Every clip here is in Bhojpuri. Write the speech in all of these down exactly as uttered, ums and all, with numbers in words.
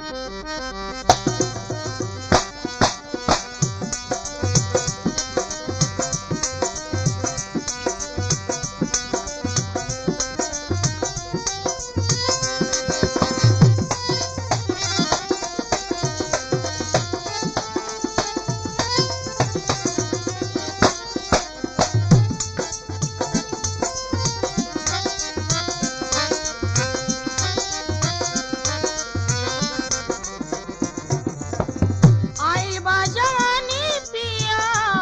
आई बा जवानी पिया,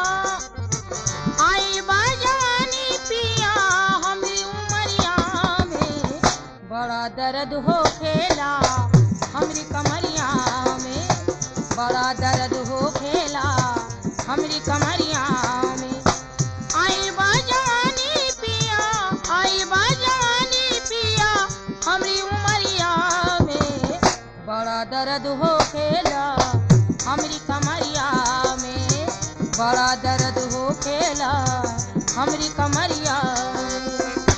आई बा जवानी पिया, हमरी उमरिया में बड़ा दर्द हो खेला, हमरी कमरिया में बड़ा दर्द हो खेला, हमरी कमरिया में। आई बा जवानी पिया, आई बा जवानी पिया, हमरी उमरिया में बड़ा दर्द हो खेला, हमरी कमरिया में बड़ा दर्द हो खेला, हमरी कमरिया में।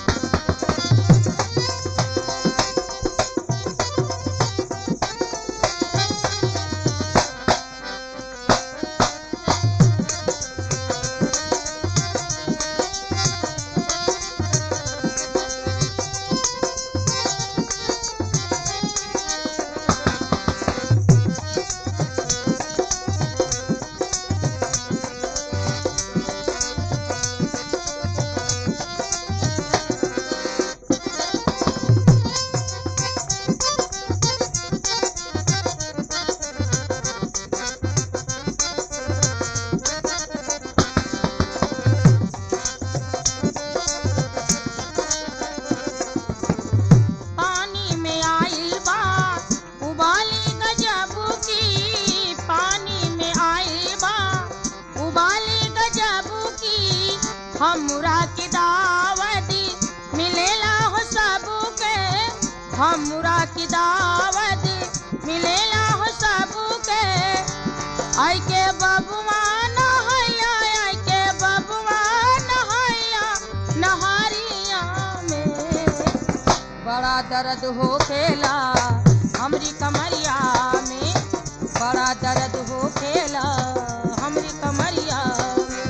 पानी में आइल बा उबाली गजब की, पानी में आइल बा उबाली गजब की, हमरा की दावत मिलेला हो सबके, हमरा की दावत मिलेला हो सबके। आई के बबुआ नहैया, आई के बबुआ नहैया, नहारिया में बड़ा दर्द हो खेला, हमरी कमरिया में बड़ा दर्द हो खेला, हमरी कमरिया में।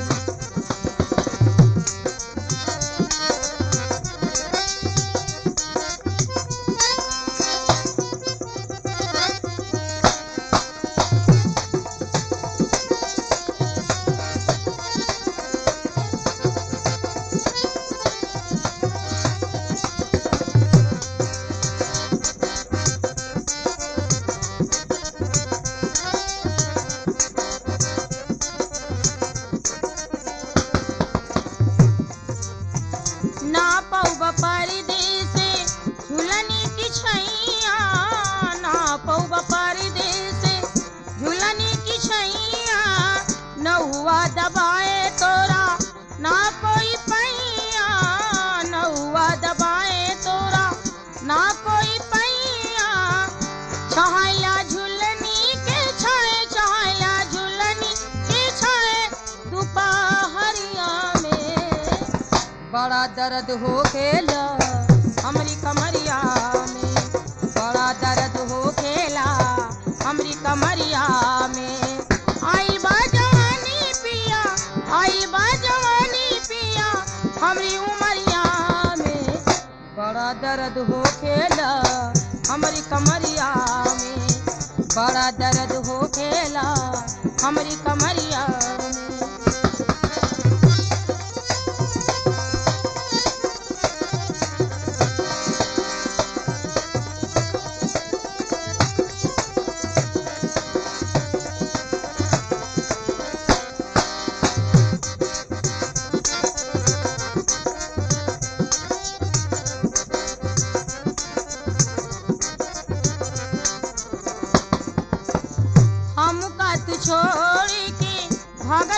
ना पौब परदेस झुलनी की छैया, ना पौब परदेस झुलनी की छैया, न हुआ दबाए तोरा ना कोई पैया, न हुआ दबाए तोरा ना कोई पैया। छहाया झुलनी के छाए, छहाया झुलनी के छाए, दोपहरिया में बड़ा दर्द हो खेला, हमरी कमरिया में बड़ा दर्द हो खेला, हमरी कमरिया में। आई बा जवानी पिया, आई बा जवानी पिया, हमरी उमरिया में बड़ा दर्द हो खेला, हमरी कमरिया में बड़ा दर्द हो खेला, हमरी कमरिया में। छोड़ के भाग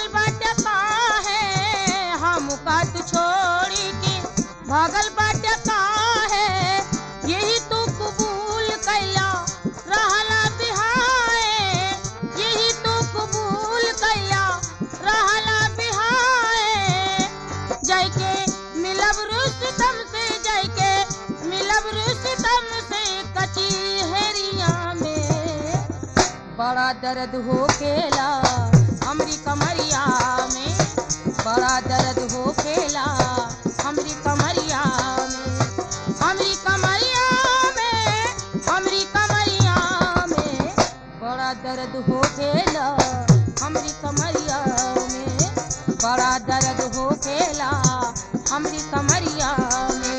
बड़ा दर्द हो खेला हमरी कमरिया में, बड़ा दर्द हो खेला हमरी कमरिया में, हमरी कमरिया में, हमरी कमरिया में, बड़ा दर्द हो खेला हमरी कमरिया में, बड़ा दर्द हो खेला हमरी कमरिया में।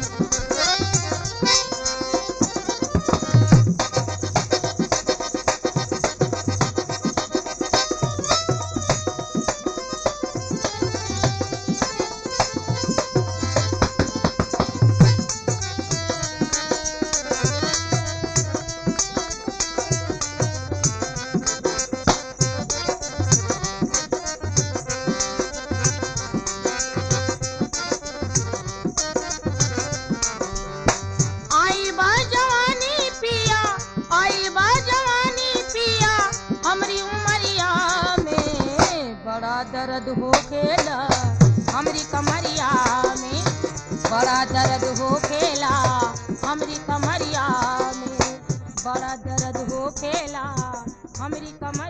आई बा जवानी पिया, आई बा जवानी पिया हमरी उमरिया में, बड़ा दर्द हो खेला हमरी कमरिया में, बड़ा दर्द हो खेला हमरी कमरिया में, बड़ा दर्द हो खेला हमरी कमरिया